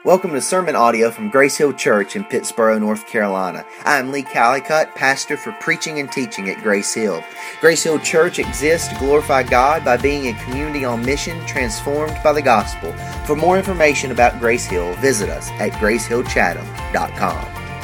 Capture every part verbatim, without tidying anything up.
Welcome to sermon audio from Grace Hill Church in Pittsboro, North Carolina. I am Lee Callicutt, pastor for preaching and teaching at Grace Hill. Grace Hill Church exists to glorify God by being a community on mission transformed by the gospel. For more information about Grace Hill, visit us at grace hill chatham dot com.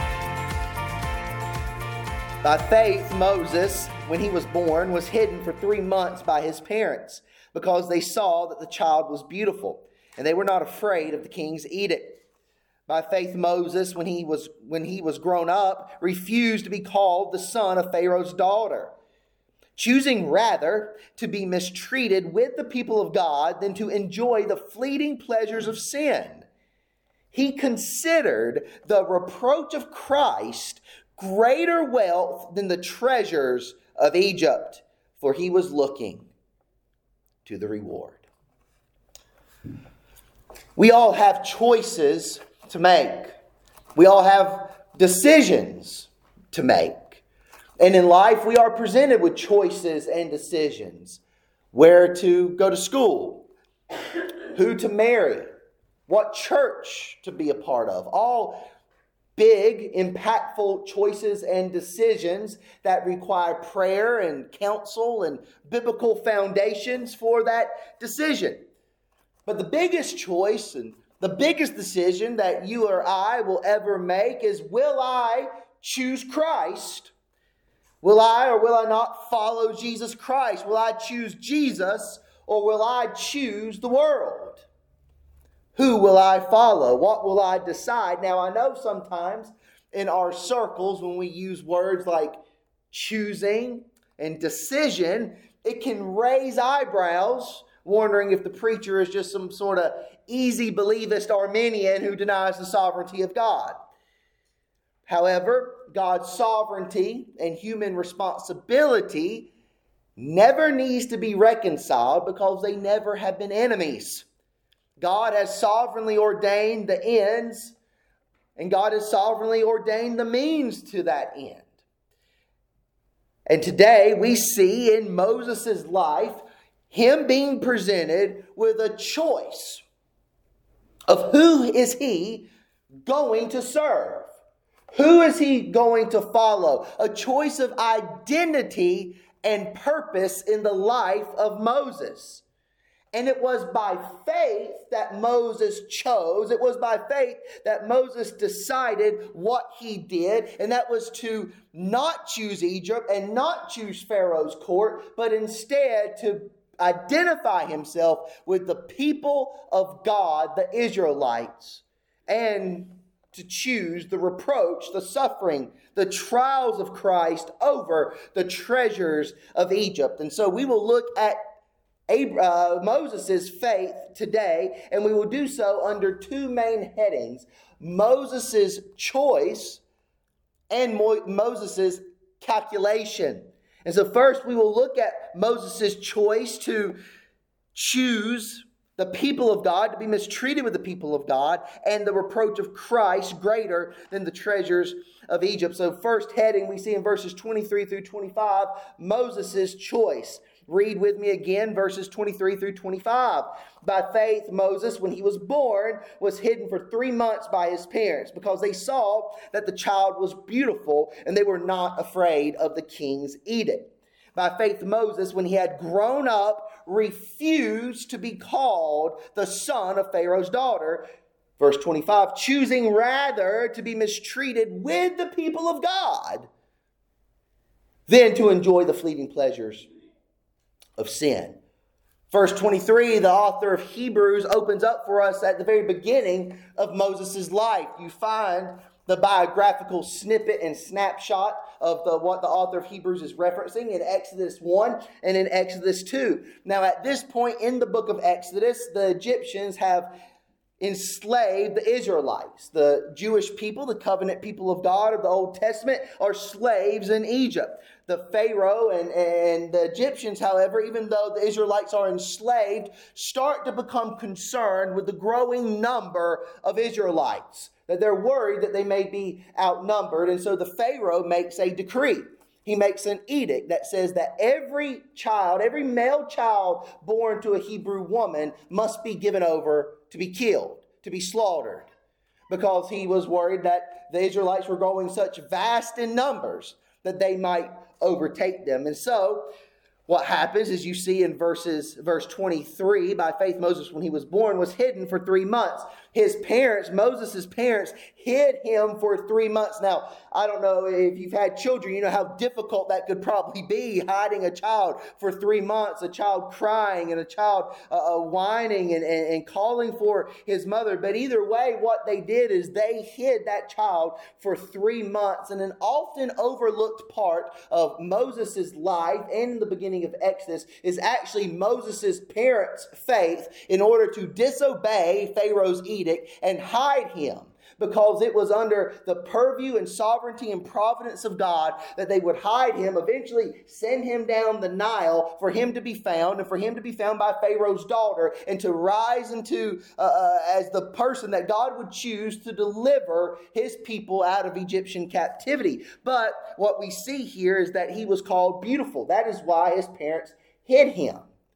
By faith, Moses, when he was born, was hidden for three months by his parents because they saw that the child was beautiful, and they were not afraid of the king's edict. By faith, Moses, when he was when he was grown up, refused to be called the son of Pharaoh's daughter, choosing rather to be mistreated with the people of God than to enjoy the fleeting pleasures of sin. He considered the reproach of Christ greater wealth than the treasures of Egypt, for he was looking to the reward. We all have choices to make. We all have decisions to make. And in life, we are presented with choices and decisions. Where to go to school, who to marry, what church to be a part of. All big, impactful choices and decisions that require prayer and counsel and biblical foundations for that decision. But the biggest choice and the biggest decision that you or I will ever make is, will I choose Christ? Will I or will I not follow Jesus Christ? Will I choose Jesus or will I choose the world? Who will I follow? What will I decide? Now, I know sometimes in our circles when we use words like choosing and decision, it can raise eyebrows, wondering if the preacher is just some sort of easy believist Arminian who denies the sovereignty of God. However, God's sovereignty and human responsibility never needs to be reconciled because they never have been enemies. God has sovereignly ordained the ends, and God has sovereignly ordained the means to that end. And today we see in Moses' life him being presented with a choice of who is he going to serve? Who is he going to follow? A choice of identity and purpose in the life of Moses. And it was by faith that Moses chose. It was by faith that Moses decided what he did. And that was to not choose Egypt and not choose Pharaoh's court, but instead to identify himself with the people of God, the Israelites, and to choose the reproach, the suffering, the trials of Christ over the treasures of Egypt. And so we will look at Uh, Moses' faith today, and we will do so under two main headings: Moses' choice and Mo- Moses' calculation. And so first we will look at Moses' choice to choose the people of God, to be mistreated with the people of God, and the reproach of Christ greater than the treasures of Egypt. So first heading we see in verses twenty-three through twenty-five, Moses' choice. Read with me again, verses twenty-three through twenty-five. By faith, Moses, when he was born, was hidden for three months by his parents because they saw that the child was beautiful and they were not afraid of the king's edict. By faith, Moses, when he had grown up, refused to be called the son of Pharaoh's daughter. Verse twenty-five, choosing rather to be mistreated with the people of God than to enjoy the fleeting pleasures of sin. Verse twenty-three, the author of Hebrews opens up for us at the very beginning of Moses' life. You find the biographical snippet and snapshot of the, what the author of Hebrews is referencing in Exodus one and in Exodus two. Now, at this point in the book of Exodus, the Egyptians have enslaved the Israelites. The Jewish people, the covenant people of God of the Old Testament, are slaves in Egypt. The Pharaoh and, and the Egyptians, however, even though the Israelites are enslaved, start to become concerned with the growing number of Israelites. That they're worried that they may be outnumbered. And so the Pharaoh makes a decree. He makes an edict that says that every child, every male child born to a Hebrew woman must be given over to be killed, to be slaughtered. because he was worried that the Israelites were growing such vast in numbers that they might overtake them. And so what happens is you see in verses verse twenty-three, by faith Moses, when he was born, was hidden for three months. His parents, Moses' parents, hid him for three months. Now, I don't know if you've had children, you know how difficult that could probably be, hiding a child for three months, a child crying and a child uh, whining and, and, and calling for his mother. But either way, what they did is they hid that child for three months. And an often overlooked part of Moses' life and the beginning of Exodus is actually Moses' parents' faith in order to disobey Pharaoh's edict and hide him, because it was under the purview and sovereignty and providence of God that they would hide him, eventually send him down the Nile for him to be found, and for him to be found by Pharaoh's daughter, and to rise into uh, uh, as the person that God would choose to deliver his people out of Egyptian captivity. But what we see here is that he was called beautiful. That is why his parents hid him.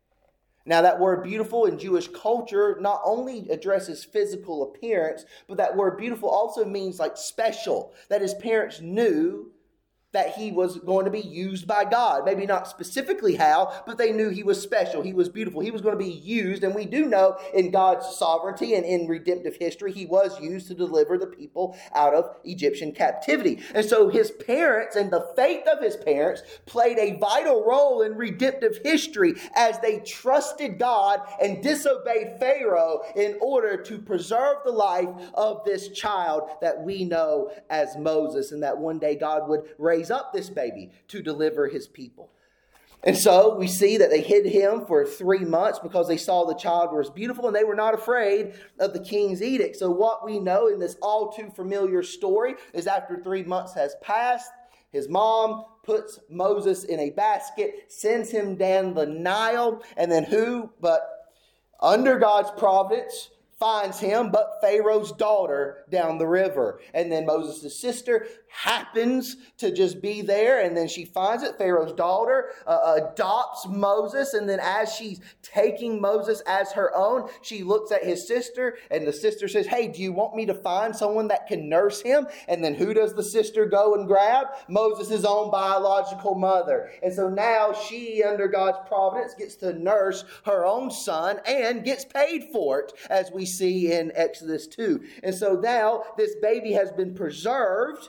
Now, that word beautiful in Jewish culture not only addresses physical appearance, but that word beautiful also means like special, that his parents knew that he was going to be used by God. Maybe not specifically how, but they knew he was special. He was beautiful. He was going to be used. And we do know in God's sovereignty and in redemptive history, he was used to deliver the people out of Egyptian captivity. And so his parents and the faith of his parents played a vital role in redemptive history as they trusted God and disobeyed Pharaoh in order to preserve the life of this child that we know as Moses, and that one day God would raise up this baby to deliver his people. And so we see that they hid him for three months because they saw the child was beautiful and they were not afraid of the king's edict. So what we know in this all too familiar story is after three months has passed, his mom puts Moses in a basket, sends him down the Nile, and then who but under God's providence finds him but Pharaoh's daughter down the river. And then Moses' sister happens to just be there, and then she finds it. Pharaoh's daughter uh, adopts Moses, and then as she's taking Moses as her own, she looks at his sister, and the sister says, "Hey, do you want me to find someone that can nurse him?" And then who does the sister go and grab? Moses' own biological mother. And so now she, under God's providence, gets to nurse her own son and gets paid for it, as we see in Exodus two. And so now this baby has been preserved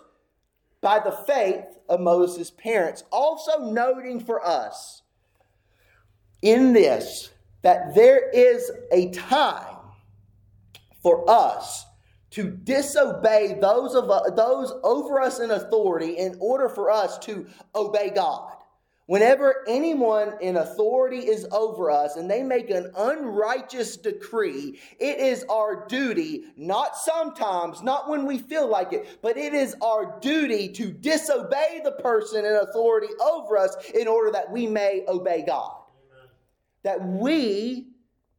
by the faith of Moses' parents. Also noting for us in this that there is a time for us to disobey those of uh, those over us in authority in order for us to obey God. Whenever anyone in authority is over us and they make an unrighteous decree, it is our duty, not sometimes, not when we feel like it, but it is our duty to disobey the person in authority over us in order that we may obey God. Amen. That we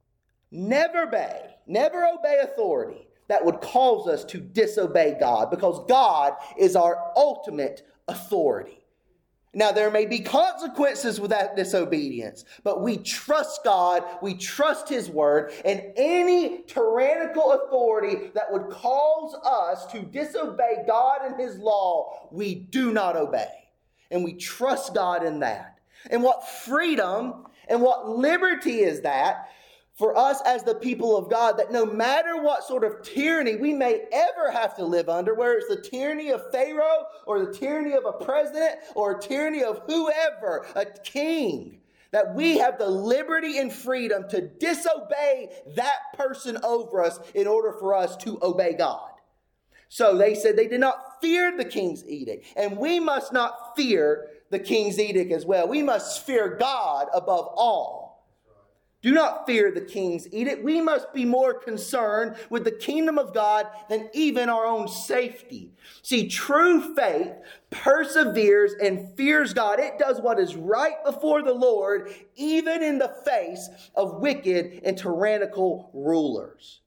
never obey, never obey authority that would cause us to disobey God, because God is our ultimate authority. Now, there may be consequences with that disobedience, but we trust God, we trust His Word, and any tyrannical authority that would cause us to disobey God and His law, we do not obey. And we trust God in that. And what freedom and what liberty is that for us as the people of God, that no matter what sort of tyranny we may ever have to live under, whether it's the tyranny of Pharaoh or the tyranny of a president or a tyranny of whoever, a king, that we have the liberty and freedom to disobey that person over us in order for us to obey God. So they said they did not fear the king's edict, and we must not fear the king's edict as well. We must fear God above all. Do not fear the king's edict. We must be more concerned with the kingdom of God than even our own safety. See, true faith perseveres and fears God. It does what is right before the Lord, even in the face of wicked and tyrannical rulers.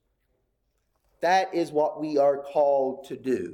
That is what we are called to do.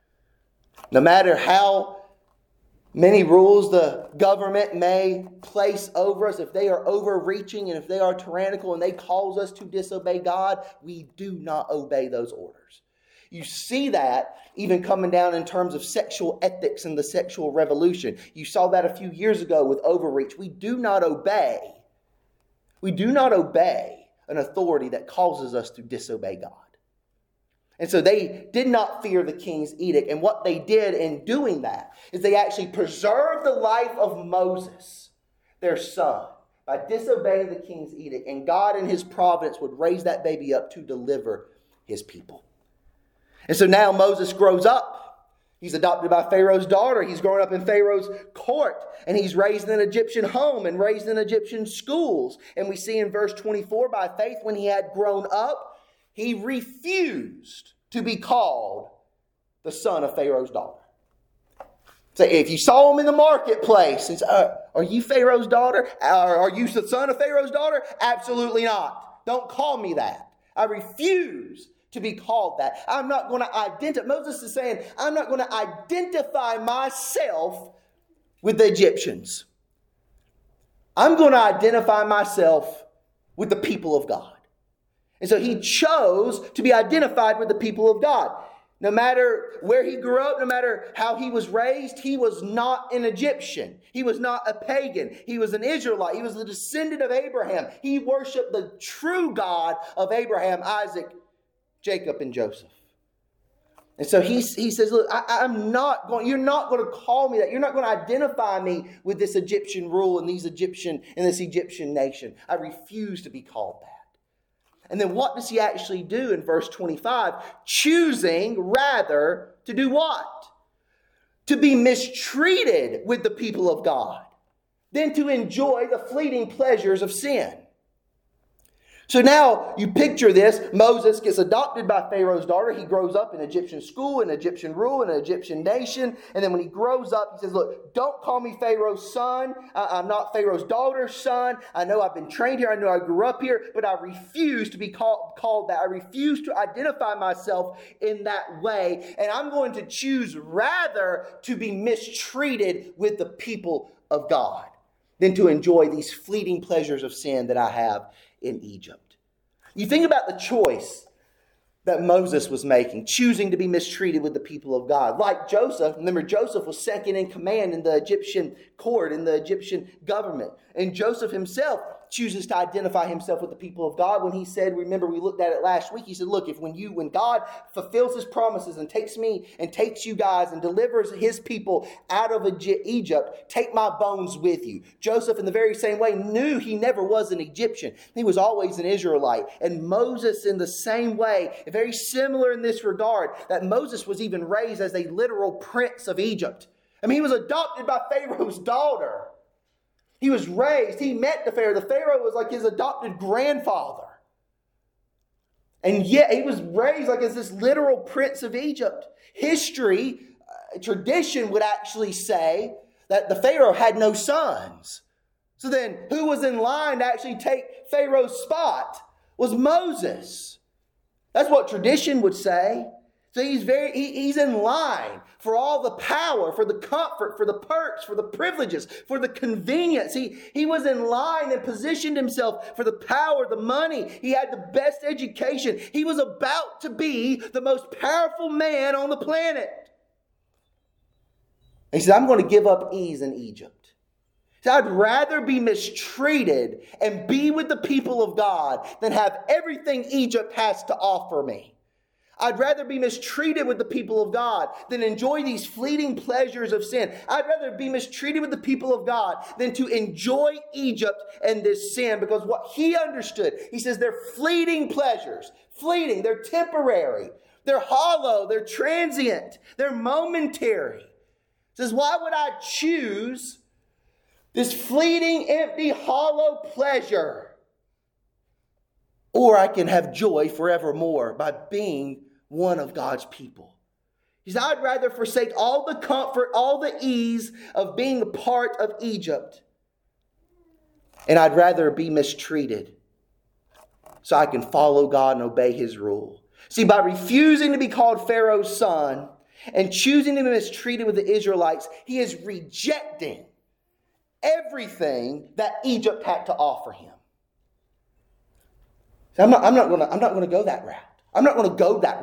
No matter how many rules the government may place over us, if they are overreaching and if they are tyrannical and they cause us to disobey God, we do not obey those orders. You see that even coming down in terms of sexual ethics and the sexual revolution. You saw that a few years ago with overreach. We do not obey. We do not obey an authority that causes us to disobey God. And so they did not fear the king's edict. And what they did in doing that is they actually preserved the life of Moses, their son, by disobeying the king's edict. And God in his providence would raise that baby up to deliver his people. And so now Moses grows up. He's adopted by Pharaoh's daughter. He's grown up in Pharaoh's court. And he's raised in an Egyptian home and raised in Egyptian schools. And we see in verse twenty-four, by faith, when he had grown up, he refused to be called the son of Pharaoh's daughter. So if you saw him in the marketplace, and say, uh, are you Pharaoh's daughter? Or are you the son of Pharaoh's daughter? Absolutely not. Don't call me that. I refuse to be called that. I'm not going to identify. Moses is saying, I'm not going to identify myself with the Egyptians. I'm going to identify myself with the people of God. And so he chose to be identified with the people of God. No matter where he grew up, no matter how he was raised, he was not an Egyptian. He was not a pagan. He was an Israelite. He was the descendant of Abraham. He worshiped the true God of Abraham, Isaac, Jacob, and Joseph. And so he, he says, look, I, I'm not going, you're not going to call me that. You're not going to identify me with this Egyptian rule and these Egyptian, and this Egyptian nation. I refuse to be called that. And then what does he actually do in verse twenty-five? Choosing rather to do what? To be mistreated with the people of God than to enjoy the fleeting pleasures of sin. So now you picture this. Moses gets adopted by Pharaoh's daughter. He grows up in Egyptian school, in Egyptian rule, in an Egyptian nation. And then when he grows up, he says, look, don't call me Pharaoh's son. I'm not Pharaoh's daughter's son. I know I've been trained here. I know I grew up here, but I refuse to be called, called that. I refuse to identify myself in that way. And I'm going to choose rather to be mistreated with the people of God than to enjoy these fleeting pleasures of sin that I have in Egypt. You think about the choice that Moses was making, choosing to be mistreated with the people of God. Like Joseph, remember Joseph was second in command in the Egyptian court, in the Egyptian government. And Joseph himself chooses to identify himself with the people of God when he said, remember we looked at it last week, he said, look, if when you, when God fulfills his promises and takes me and takes you guys and delivers his people out of Egypt, take my bones with you. Joseph in the very same way knew he never was an Egyptian. He was always an Israelite. And Moses in the same way, very similar in this regard, that Moses was even raised as a literal prince of Egypt. I mean, he was adopted by Pharaoh's daughter. He was raised, he met the Pharaoh. The Pharaoh was like his adopted grandfather. And yet he was raised like as this literal prince of Egypt. History, uh, tradition would actually say that the Pharaoh had no sons. So then who was in line to actually take Pharaoh's spot was Moses. That's what tradition would say. So he's very he, he's in line for all the power, for the comfort, for the perks, for the privileges, for the convenience. He, he was in line and positioned himself for the power, the money. He had the best education. He was about to be the most powerful man on the planet. He said, I'm going to give up ease in Egypt. He said, I'd rather be mistreated and be with the people of God than have everything Egypt has to offer me. I'd rather be mistreated with the people of God than enjoy these fleeting pleasures of sin. I'd rather be mistreated with the people of God than to enjoy Egypt and this sin. Because what he understood, he says they're fleeting pleasures. Fleeting, they're temporary. They're hollow, they're transient, they're momentary. He says, why would I choose this fleeting, empty, hollow pleasure? Or I can have joy forevermore by being one of God's people. He said, I'd rather forsake all the comfort, all the ease of being a part of Egypt. And I'd rather be mistreated so I can follow God and obey his rule. See, by refusing to be called Pharaoh's son and choosing to be mistreated with the Israelites, he is rejecting everything that Egypt had to offer him. I'm not, I'm not going to I'm not going to go that route. I'm not going to go that way.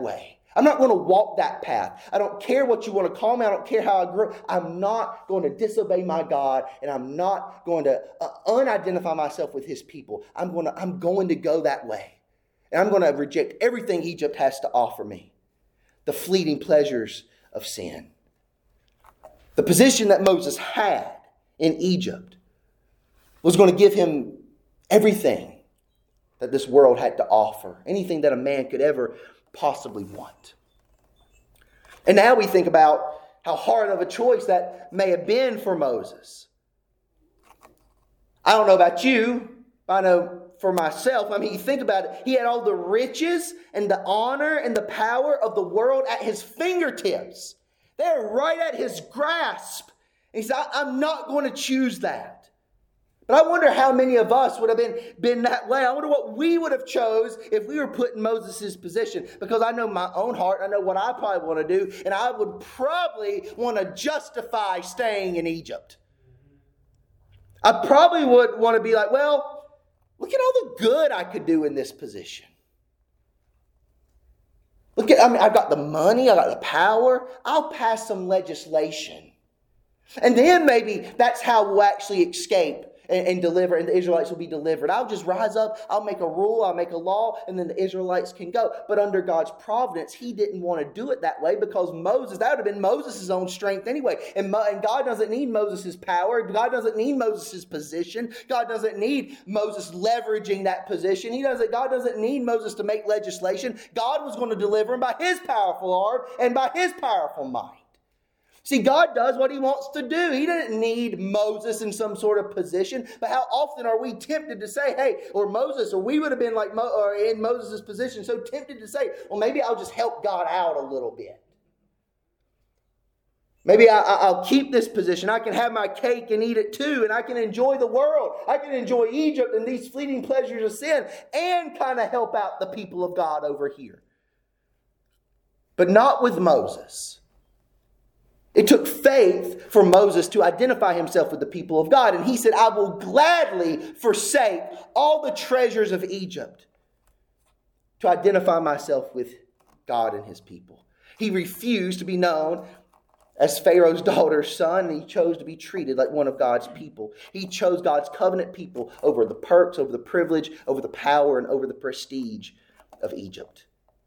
I'm not going to walk that path. I don't care what you want to call me. I don't care how I grew. I'm not going to disobey my God, and I'm not going to uh, unidentify myself with his people. I'm going to, I'm going to go that way. And I'm going to reject everything Egypt has to offer me. The fleeting pleasures of sin. The position that Moses had in Egypt was going to give him everything that this world had to offer. Anything that a man could ever possibly want. And now we think about how hard of a choice that may have been for Moses. I don't know about you, but I know for myself, I mean, you think about it, he had all the riches and the honor and the power of the world at his fingertips. They're right at his grasp. And he said, I'm not going to choose that. But I wonder how many of us would have been, been that way. I wonder what we would have chose if we were put in Moses' position. Because I know my own heart. I know what I probably want to do. And I would probably want to justify staying in Egypt. I probably would want to be like, well, look at all the good I could do in this position. Look at, I mean, I've got the money. I've got the power. I'll pass some legislation. And then maybe that's how we'll actually escape and, and deliver, and the Israelites will be delivered. I'll just rise up, I'll make a rule, I'll make a law, and then the Israelites can go. But under God's providence, he didn't want to do it that way because Moses, that would have been Moses' own strength anyway. And, Mo, and God doesn't need Moses' power. God doesn't need Moses' position. God doesn't need Moses leveraging that position. He doesn't, God doesn't need Moses to make legislation. God was going to deliver him by his powerful arm and by his powerful might. See, God does what he wants to do. He didn't need Moses in some sort of position. But how often are we tempted to say, hey, or Moses, or we would have been like Mo, or in Moses' position, so tempted to say, well, maybe I'll just help God out a little bit. Maybe I, I'll keep this position. I can have my cake and eat it too, and I can enjoy the world. I can enjoy Egypt and these fleeting pleasures of sin and kind of help out the people of God over here. But not with Moses. It took faith for Moses to identify himself with the people of God. And he said, I will gladly forsake all the treasures of Egypt to identify myself with God and his people. He refused to be known as Pharaoh's daughter's son, and he chose to be treated like one of God's people. He chose God's covenant people over the perks, over the privilege, over the power, and over the prestige of Egypt.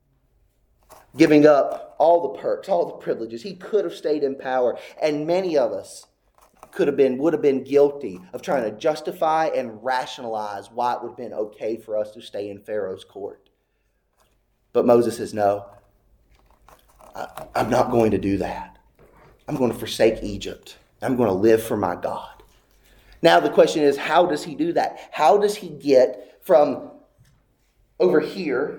Giving up all the perks, all the privileges. He could have stayed in power. And many of us could have been, would have been guilty of trying to justify and rationalize why it would have been okay for us to stay in Pharaoh's court. But Moses says, no, I, I'm not going to do that. I'm going to forsake Egypt. I'm going to live for my God. Now the question is, how does he do that? How does he get from over here,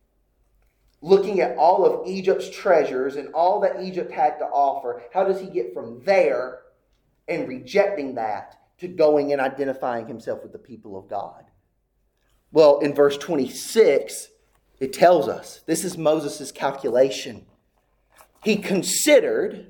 looking at all of Egypt's treasures and all that Egypt had to offer, how does he get from there and rejecting that to going and identifying himself with the people of God? Well, in verse twenty-six, it tells us, this is Moses' calculation. He considered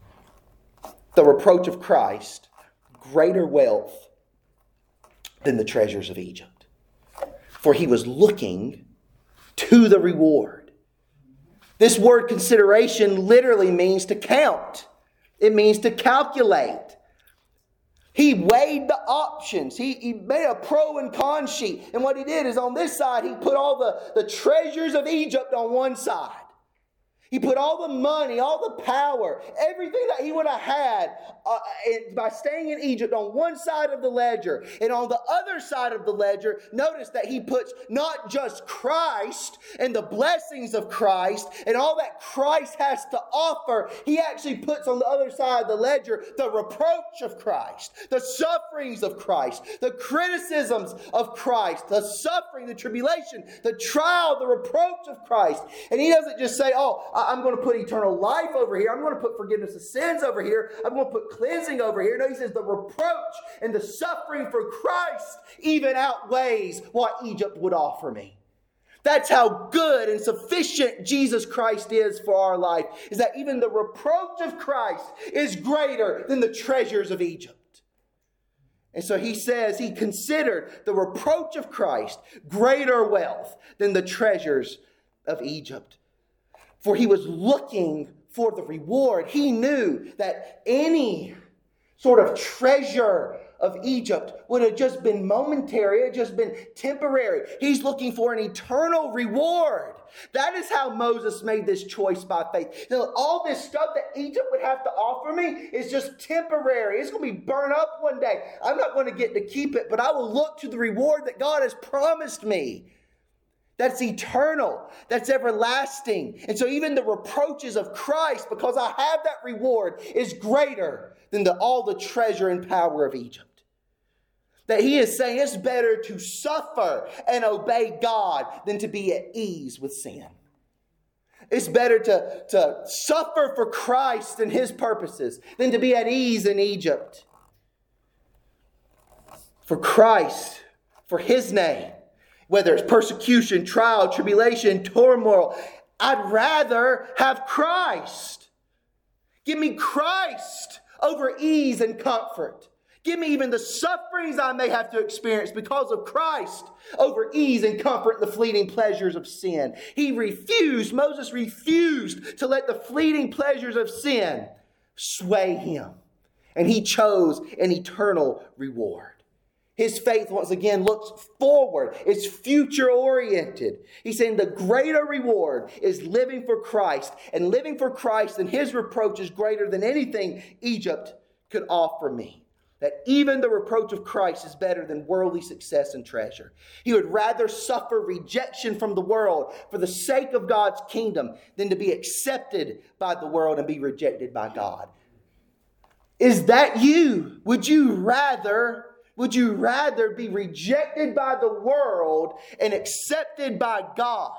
the reproach of Christ greater wealth than the treasures of Egypt. For he was looking to the reward. This word consideration literally means to count. It means to calculate. He weighed the options. He, he made a pro and con sheet. And what he did is on this side, he put all the, the treasures of Egypt on one side. He put all the money, all the power, everything that he would have had uh, by staying in Egypt on one side of the ledger. And on the other side of the ledger, notice that he puts not just Christ and the blessings of Christ and all that Christ has to offer. He actually puts on the other side of the ledger the reproach of Christ, the sufferings of Christ, the criticisms of Christ, the suffering, the tribulation, the trial, the reproach of Christ. And he doesn't just say, oh, I'm going to put eternal life over here. I'm going to put forgiveness of sins over here. I'm going to put cleansing over here. No, he says the reproach and the suffering for Christ even outweighs what Egypt would offer me. That's how good and sufficient Jesus Christ is for our life, is that even the reproach of Christ is greater than the treasures of Egypt. And so he says he considered the reproach of Christ greater wealth than the treasures of Egypt. For he was looking for the reward. He knew that any sort of treasure of Egypt would have just been momentary, it had just been temporary. He's looking for an eternal reward. That is how Moses made this choice by faith. So all this stuff that Egypt would have to offer me is just temporary. It's going to be burned up one day. I'm not going to get to keep it, but I will look to the reward that God has promised me. That's eternal. That's everlasting. And so even the reproaches of Christ, because I have that reward, is greater than the, all the treasure and power of Egypt. That he is saying it's better to suffer and obey God than to be at ease with sin. It's better to, to suffer for Christ and his purposes than to be at ease in Egypt. For Christ, for his name, whether it's persecution, trial, tribulation, turmoil, I'd rather have Christ. Give me Christ over ease and comfort. Give me even the sufferings I may have to experience because of Christ over ease and comfort and the fleeting pleasures of sin. He refused, Moses refused to let the fleeting pleasures of sin sway him. And he chose an eternal reward. His faith, once again, looks forward. It's future-oriented. He's saying the greater reward is living for Christ. And living for Christ and his reproach is greater than anything Egypt could offer me. That even the reproach of Christ is better than worldly success and treasure. He would rather suffer rejection from the world for the sake of God's kingdom than to be accepted by the world and be rejected by God. Is that you? Would you rather, would you rather be rejected by the world and accepted by God?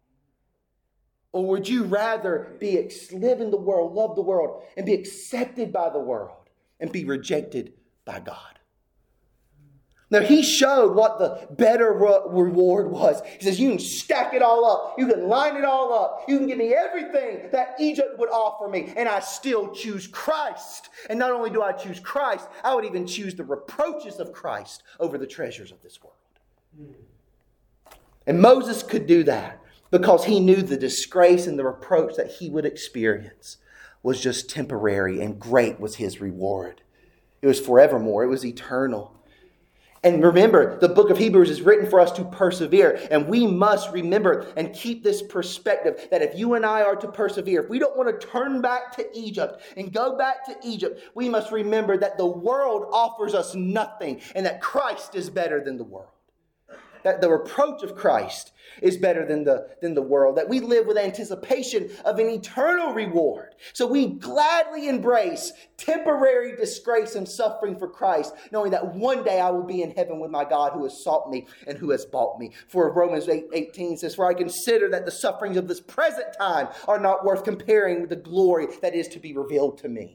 Or would you rather be live in the world, love the world, and be accepted by the world and be rejected by God? Now, he showed what the better reward was. He says, you can stack it all up. You can line it all up. You can give me everything that Egypt would offer me. And I still choose Christ. And not only do I choose Christ, I would even choose the reproaches of Christ over the treasures of this world. And Moses could do that because he knew the disgrace and the reproach that he would experience was just temporary, and great was his reward. It was forevermore. It was eternal. And remember, the book of Hebrews is written for us to persevere. And we must remember and keep this perspective that if you and I are to persevere, if we don't want to turn back to Egypt and go back to Egypt, we must remember that the world offers us nothing and that Christ is better than the world. That the reproach of Christ is better than the, than the world. That we live with anticipation of an eternal reward. So we gladly embrace temporary disgrace and suffering for Christ, knowing that one day I will be in heaven with my God who has sought me and who has bought me. For Romans eight eighteen says, for I consider that the sufferings of this present time are not worth comparing with the glory that is to be revealed to me.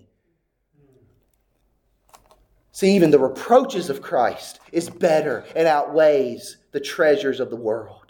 See, even the reproaches of Christ is better and outweighs the treasures of the world.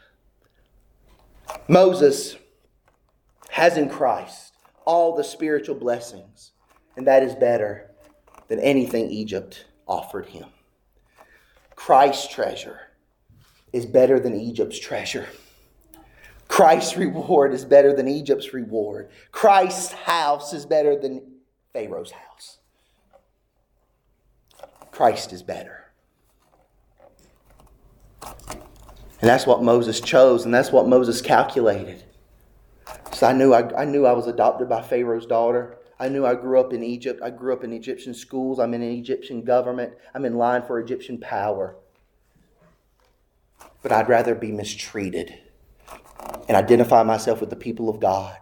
Moses has in Christ all the spiritual blessings, and that is better than anything Egypt offered him. Christ's treasure is better than Egypt's treasure. Christ's reward is better than Egypt's reward. Christ's house is better than Pharaoh's house. Christ is better. And that's what Moses chose, and that's what Moses calculated. So I knew I, I knew I was adopted by Pharaoh's daughter. I knew I grew up in Egypt. I grew up in Egyptian schools. I'm in an Egyptian government. I'm in line for Egyptian power. But I'd rather be mistreated and identify myself with the people of God.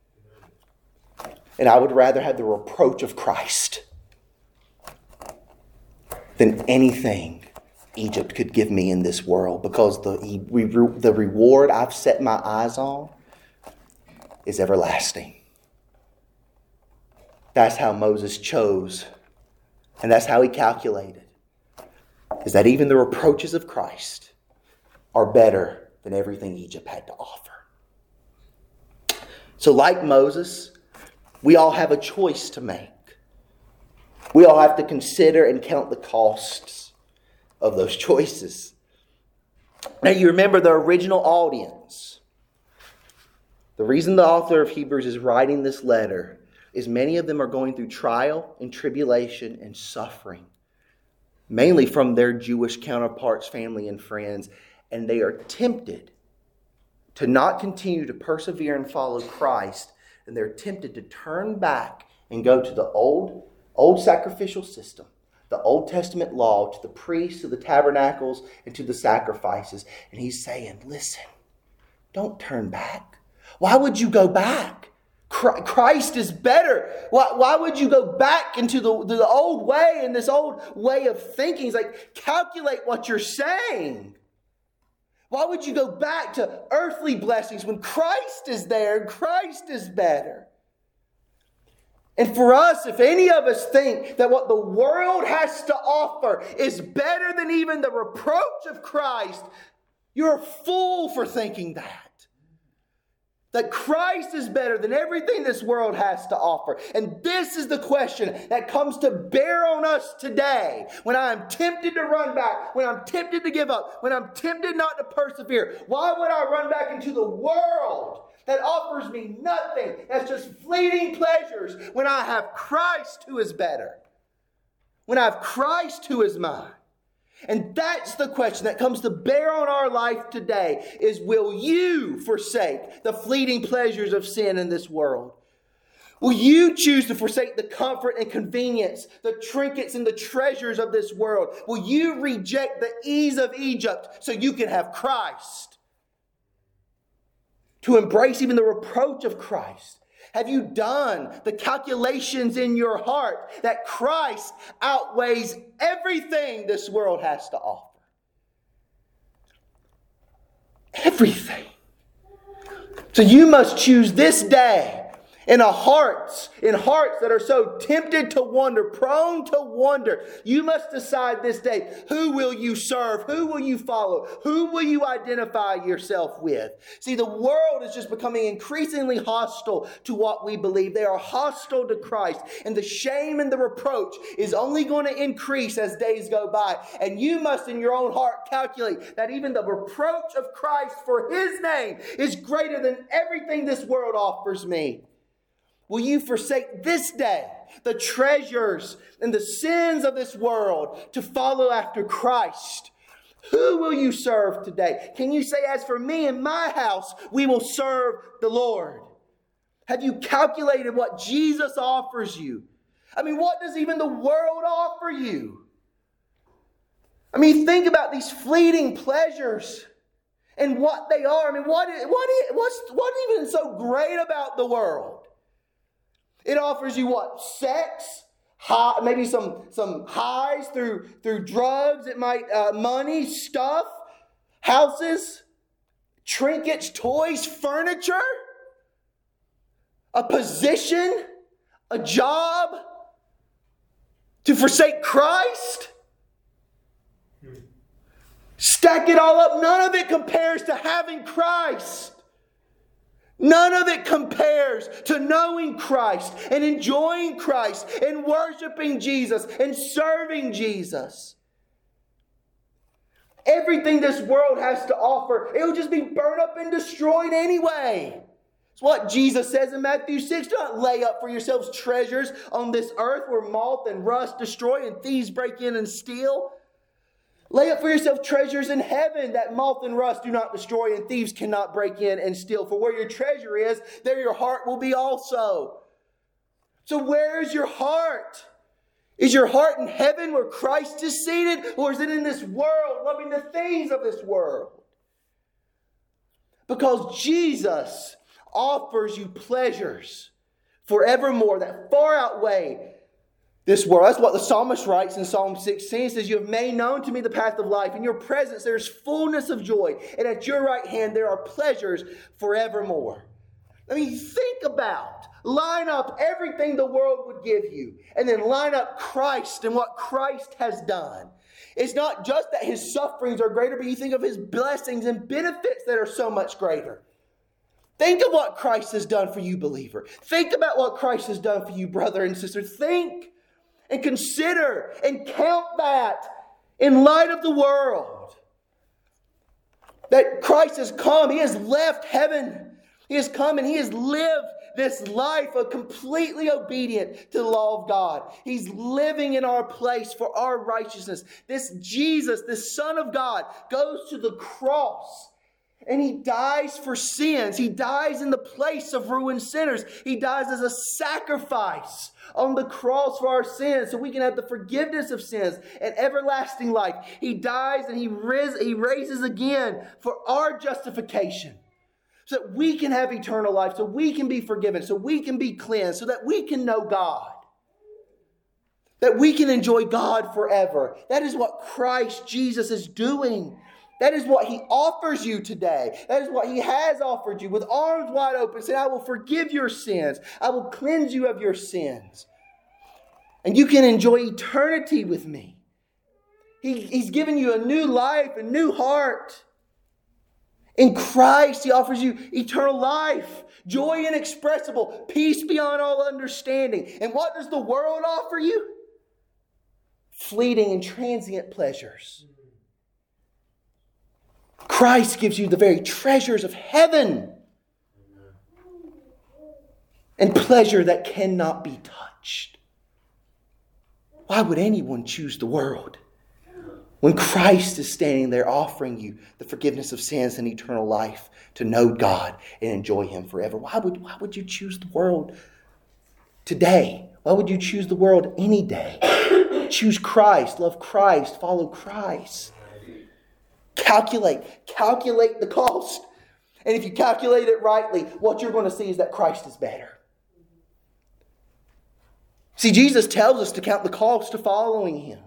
And I would rather have the reproach of Christ than anything Egypt could give me in this world, because the, the reward I've set my eyes on is everlasting. That's how Moses chose, and that's how he calculated, is that even the reproaches of Christ are better than everything Egypt had to offer. So like Moses, we all have a choice to make. We all have to consider and count the costs of those choices. Now you remember the original audience. The reason the author of Hebrews is writing this letter is many of them are going through trial and tribulation and suffering, mainly from their Jewish counterparts, family, and friends, and they are tempted to not continue to persevere and follow Christ, and they're tempted to turn back and go to the old, old sacrificial system, the Old Testament law, to the priests, to the tabernacles, and to the sacrifices. And he's saying, listen, don't turn back. Why would you go back? Christ is better. Why, why would you go back into the, the old way and this old way of thinking? It's like, calculate what you're saying. Why would you go back to earthly blessings when Christ is there and Christ is better? And for us, if any of us think that what the world has to offer is better than even the reproach of Christ, you're a fool for thinking that. That Christ is better than everything this world has to offer. And this is the question that comes to bear on us today. When I am tempted to run back, when I'm tempted to give up, when I'm tempted not to persevere, why would I run back into the world that offers me nothing? That's just fleeting pleasures when I have Christ who is better. When I have Christ who is mine. And that's the question that comes to bear on our life today is, will you forsake the fleeting pleasures of sin in this world? Will you choose to forsake the comfort and convenience, the trinkets and the treasures of this world? Will you reject the ease of Egypt so you can have Christ? To embrace even the reproach of Christ? Have you done the calculations in your heart that Christ outweighs everything this world has to offer? Everything. So you must choose this day in a hearts, in hearts that are so tempted to wander, prone to wander. You must decide this day, who will you serve? Who will you follow? Who will you identify yourself with? See, the world is just becoming increasingly hostile to what we believe. They are hostile to Christ. And the shame and the reproach is only going to increase as days go by. And you must in your own heart calculate that even the reproach of Christ for His name is greater than everything this world offers me. Will you forsake this day the treasures and the sins of this world to follow after Christ? Who will you serve today? Can you say, as for me and my house, we will serve the Lord? Have you calculated what Jesus offers you? I mean, what does even the world offer you? I mean, think about these fleeting pleasures and what they are. I mean, what is, what is, what's, what even so great about the world? It offers you what? Sex, high, maybe some, some highs through, through drugs. It might, uh, money, stuff, houses, trinkets, toys, furniture, a position, a job. To forsake Christ? Stack it all up. None of it compares to having Christ. None of it compares to knowing Christ and enjoying Christ and worshiping Jesus and serving Jesus. Everything this world has to offer, it will just be burned up and destroyed anyway. It's what Jesus says in Matthew six. Do not lay up for yourselves treasures on this earth where moth and rust destroy and thieves break in and steal. Lay up for yourself treasures in heaven that moth and rust do not destroy and thieves cannot break in and steal. For where your treasure is, there your heart will be also. So where is your heart? Is your heart in heaven where Christ is seated? Or is it in this world, loving the things of this world? Because Jesus offers you pleasures forevermore that far outweigh this world. That's what the psalmist writes in Psalm sixteen. It says, you have made known to me the path of life. In your presence there is fullness of joy. And at your right hand there are pleasures forevermore. I mean, think about, line up everything the world would give you. And then line up Christ and what Christ has done. It's not just that His sufferings are greater, but you think of His blessings and benefits that are so much greater. Think of what Christ has done for you, believer. Think about what Christ has done for you, brother and sister. Think. And consider and count that in light of the world. That Christ has come. He has left heaven. He has come and He has lived this life of completely obedient to the law of God. He's living in our place for our righteousness. This Jesus, this Son of God, goes to the cross and He dies for sins. He dies in the place of ruined sinners. He dies as a sacrifice on the cross for our sins so we can have the forgiveness of sins and everlasting life. He dies and He, ris- he raises again for our justification, so that we can have eternal life, so we can be forgiven, so we can be cleansed, so that we can know God, that we can enjoy God forever. That is what Christ Jesus is doing. That is what He offers you today. That is what He has offered you with arms wide open, saying, I will forgive your sins. I will cleanse you of your sins. And you can enjoy eternity with me. He, he's given you a new life, a new heart. In Christ, He offers you eternal life, joy inexpressible, peace beyond all understanding. And what does the world offer you? Fleeting and transient pleasures. Christ gives you the very treasures of heaven and pleasure that cannot be touched. Why would anyone choose the world when Christ is standing there offering you the forgiveness of sins and eternal life to know God and enjoy Him forever? Why would, why would you choose the world today? Why would you choose the world any day? Choose Christ, love Christ, follow Christ. Calculate, calculate the cost. And if you calculate it rightly, what you're going to see is that Christ is better. See, Jesus tells us to count the cost of following Him.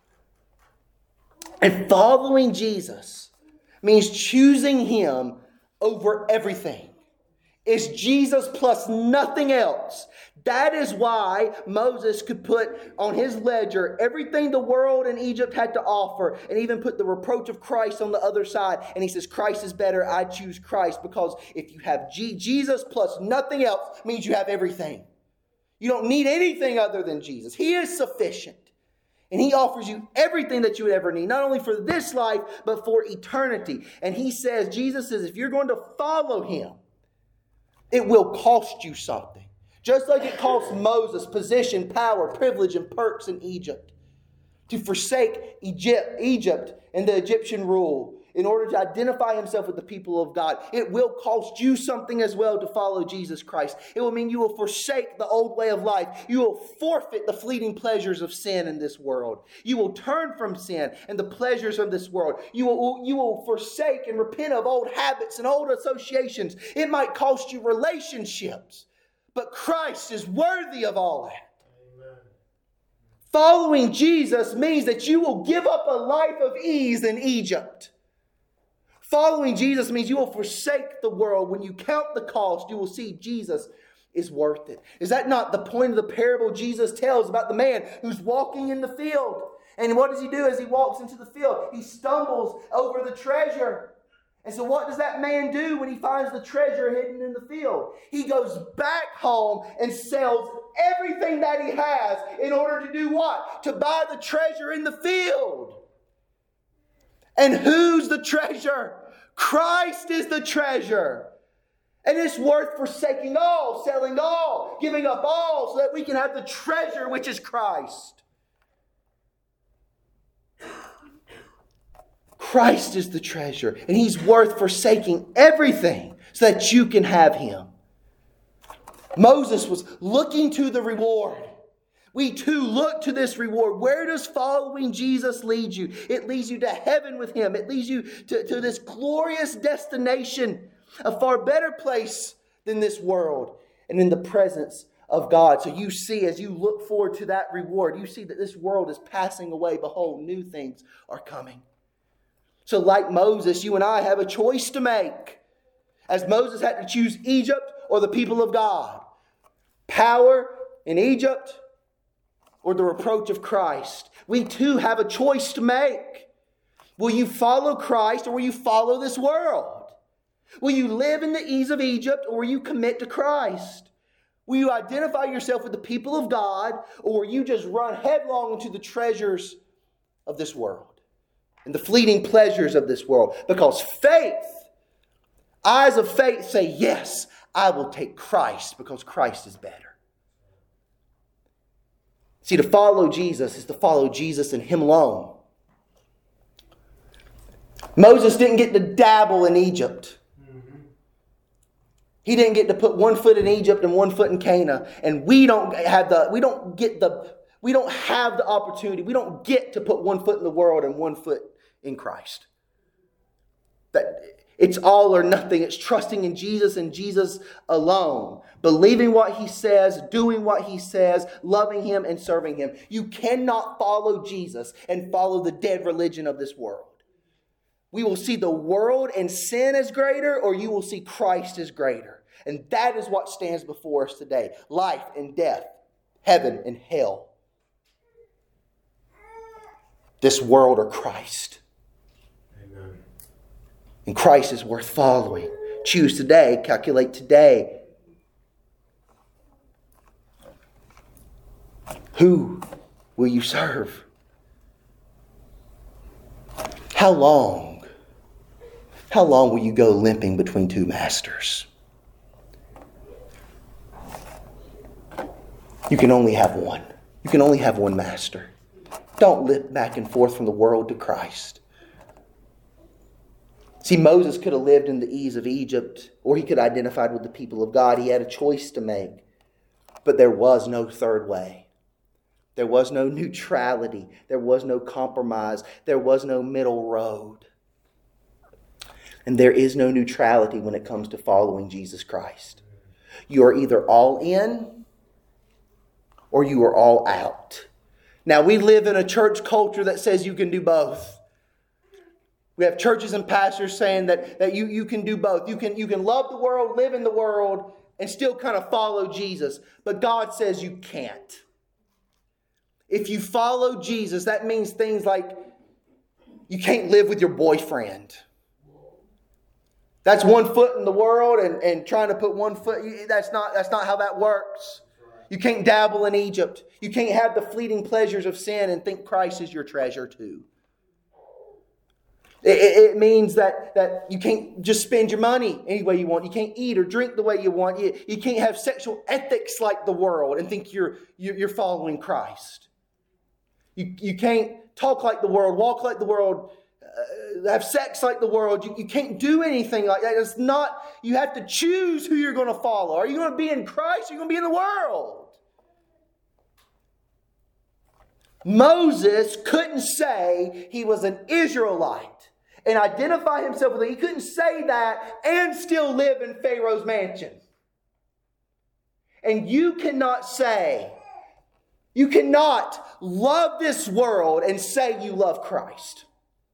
And following Jesus means choosing Him over everything. It's Jesus plus nothing else. That is why Moses could put on his ledger everything the world and Egypt had to offer, and even put the reproach of Christ on the other side. And he says, Christ is better, I choose Christ. Because if you have G- Jesus plus nothing else, means you have everything. You don't need anything other than Jesus. He is sufficient. And He offers you everything that you would ever need, not only for this life, but for eternity. And He says, Jesus says, if you're going to follow Him, it will cost you something. Just like it cost Moses position, power, privilege, and perks in Egypt to forsake Egypt, Egypt and the Egyptian rule in order to identify himself with the people of God. It will cost you something as well to follow Jesus Christ. It will mean you will forsake the old way of life. You will forfeit the fleeting pleasures of sin in this world. You will turn from sin and the pleasures of this world. You will, you will forsake and repent of old habits and old associations. It might cost you relationships, but Christ is worthy of all that. Amen. Following Jesus means that you will give up a life of ease in Egypt. Following Jesus means you will forsake the world. When you count the cost, you will see Jesus is worth it. Is that not the point of the parable Jesus tells about the man who's walking in the field? And what does he do as he walks into the field? He stumbles over the treasure. And so what does that man do when he finds the treasure hidden in the field? He goes back home and sells everything that he has in order to do what? To buy the treasure in the field. And who's the treasure? Christ is the treasure. And it's worth forsaking all, selling all, giving up all so that we can have the treasure which is Christ. Christ is the treasure, and He's worth forsaking everything so that you can have Him. Moses was looking to the reward. We too look to this reward. Where does following Jesus lead you? It leads you to heaven with Him. It leads you to, to this glorious destination, a far better place than this world, and in the presence of God. So you see, as you look forward to that reward, you see that this world is passing away. Behold, new things are coming. So like Moses, you and I have a choice to make. As Moses had to choose Egypt or the people of God. Power in Egypt or the reproach of Christ. We too have a choice to make. Will you follow Christ or will you follow this world? Will you live in the ease of Egypt or will you commit to Christ? Will you identify yourself with the people of God or will you just run headlong into the treasures of this world? And the fleeting pleasures of this world. Because faith, eyes of faith say, yes, I will take Christ because Christ is better. See, to follow Jesus is to follow Jesus and Him alone. Moses didn't get to dabble in Egypt. He didn't get to put one foot in Egypt and one foot in Canaan. And we don't have the, we don't get the, we don't have the opportunity. We don't get to put one foot in the world and one foot in Christ. That it's all or nothing. It's trusting in Jesus and Jesus alone. Believing what He says, doing what He says, loving Him and serving Him. You cannot follow Jesus and follow the dead religion of this world. We will see the world and sin as greater, or you will see Christ as greater. And that is what stands before us today. Life and death, heaven and hell. This world or Christ. Amen. And Christ is worth following. Choose today, calculate today. Who will you serve? How long? How long will you go limping between two masters? You can only have one. You can only have one master. Don't limp back and forth from the world to Christ. See, Moses could have lived in the ease of Egypt, or he could have identified with the people of God. He had a choice to make. But there was no third way. There was no neutrality. There was no compromise. There was no middle road. And there is no neutrality when it comes to following Jesus Christ. You are either all in or you are all out. Now, we live in a church culture that says you can do both. We have churches and pastors saying that, that you, you can do both. You can, you can love the world, live in the world, and still kind of follow Jesus. But God says you can't. If you follow Jesus, that means things like you can't live with your boyfriend. That's one foot in the world and, and trying to put one foot. That's not, that's not how that works. You can't dabble in Egypt. You can't have the fleeting pleasures of sin and think Christ is your treasure too. It, it means that, that you can't just spend your money any way you want. You can't eat or drink the way you want. You, you can't have sexual ethics like the world and think you're, you're following Christ. You, you can't talk like the world, walk like the world, uh, have sex like the world. You, you can't do anything like that. It's not, you have to choose who you're going to follow. Are you going to be in Christ or are you going to be in the world? Moses couldn't say he was an Israelite and identify himself with it. He couldn't say that and still live in Pharaoh's mansion. And you cannot say, you cannot love this world and say you love Christ.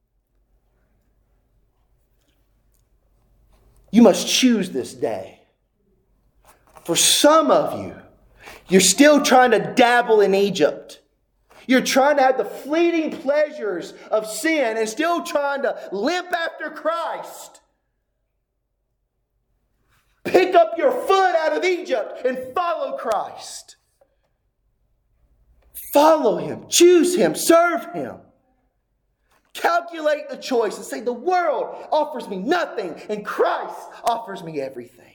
You must choose this day. For some of you, you're still trying to dabble in Egypt. You're trying to have the fleeting pleasures of sin and still trying to limp after Christ. Pick up your foot out of Egypt and follow Christ. Follow Him, choose Him, serve Him. Calculate the choice and say the world offers me nothing and Christ offers me everything.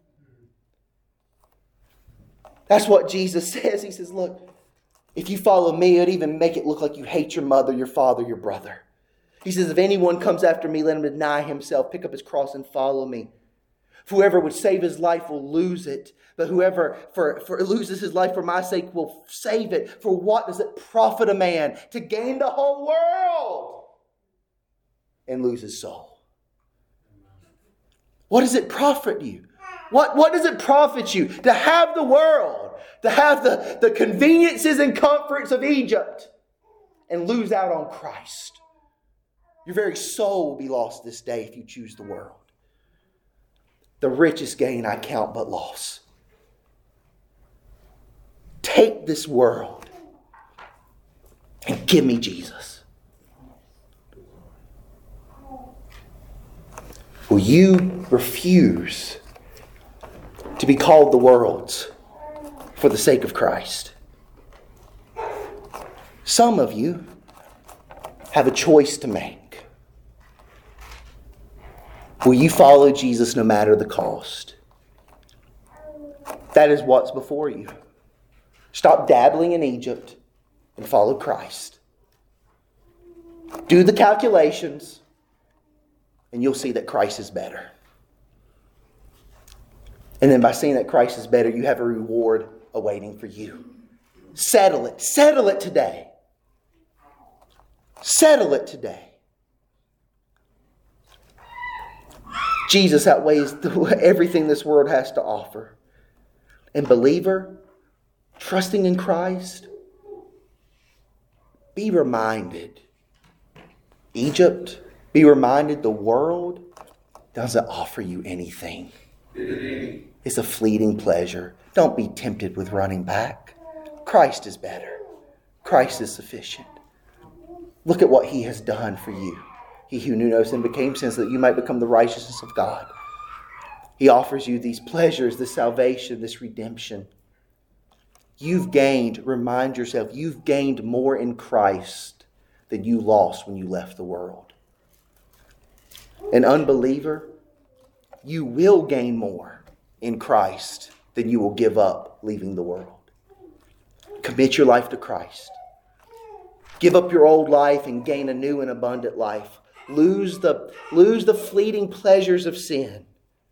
That's what Jesus says. He says, look, if you follow me, it'd even make it look like you hate your mother, your father, your brother. He says, if anyone comes after me, let him deny himself, pick up his cross and follow me. Whoever would save his life will lose it. But whoever for, for loses his life for my sake will save it. For what does it profit a man to gain the whole world and lose his soul? What does it profit you? What, what does it profit you to have the world, to have the, the conveniences and comforts of Egypt and lose out on Christ? Your very soul will be lost this day if you choose the world. The richest gain I count but loss. Take this world and give me Jesus. Will you refuse to be called the world's for the sake of Christ? Some of you have a choice to make. Will you follow Jesus no matter the cost? That is what's before you. Stop dabbling in Egypt and follow Christ. Do the calculations, and you'll see that Christ is better. And then by seeing that Christ is better, you have a reward awaiting for you. Settle it. Settle it today. Settle it today. Jesus outweighs everything this world has to offer. And believer, trusting in Christ, be reminded, Egypt, be reminded the world doesn't offer you anything. It's a fleeting pleasure. Don't be tempted with running back. Christ is better. Christ is sufficient. Look at what He has done for you. He who knew no sin became sin so that you might become the righteousness of God. He offers you these pleasures, this salvation, this redemption. You've gained, remind yourself, you've gained more in Christ than you lost when you left the world. An unbeliever, you will gain more in Christ than you will give up leaving the world. Commit your life to Christ. Give up your old life and gain a new and abundant life. Lose the, lose the fleeting pleasures of sin.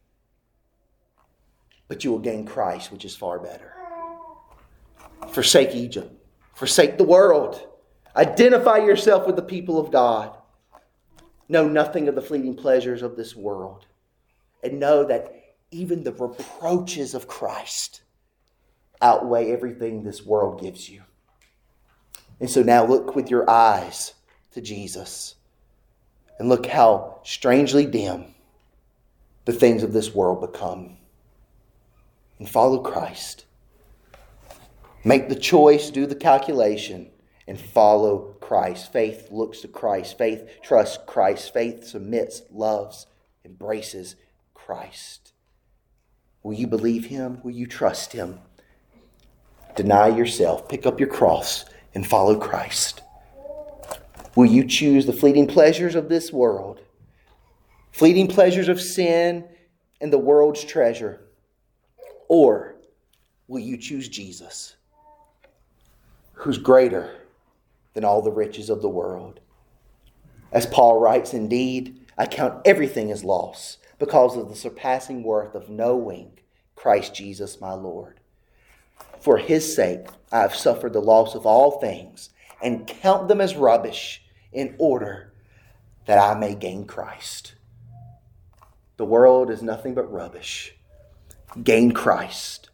But you will gain Christ, which is far better. Forsake Egypt. Forsake the world. Identify yourself with the people of God. Know nothing of the fleeting pleasures of this world. And know that even the reproaches of Christ outweigh everything this world gives you. And so now look with your eyes to Jesus. And look how strangely dim the things of this world become. And follow Christ. Make the choice, do the calculation, and follow Christ. Faith looks to Christ. Faith trusts Christ. Faith submits, loves, embraces Christ. Will you believe Him? Will you trust Him? Deny yourself. Pick up your cross and follow Christ. Will you choose the fleeting pleasures of this world? Fleeting pleasures of sin and the world's treasure? Or will you choose Jesus, who's greater than all the riches of the world? As Paul writes, indeed, I count everything as loss because of the surpassing worth of knowing Christ Jesus my Lord. For His sake, I have suffered the loss of all things and count them as rubbish in order that I may gain Christ. The world is nothing but rubbish. Gain Christ.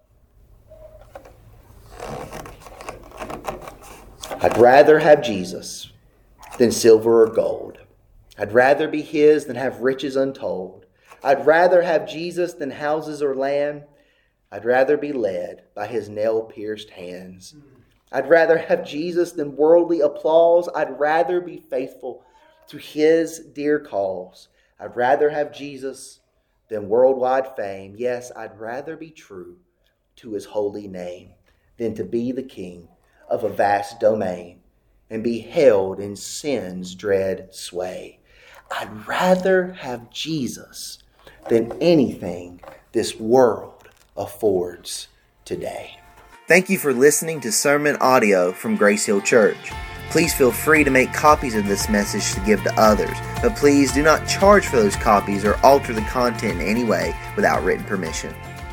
I'd rather have Jesus than silver or gold. I'd rather be His than have riches untold. I'd rather have Jesus than houses or land. I'd rather be led by His nail-pierced hands. I'd rather have Jesus than worldly applause. I'd rather be faithful to His dear cause. I'd rather have Jesus than worldwide fame. Yes, I'd rather be true to His holy name than to be the king of a vast domain and be held in sin's dread sway. I'd rather have Jesus than anything this world affords today. Thank you for listening to sermon audio from Grace Hill Church. Please feel free to make copies of this message to give to others, but please do not charge for those copies or alter the content in any way without written permission.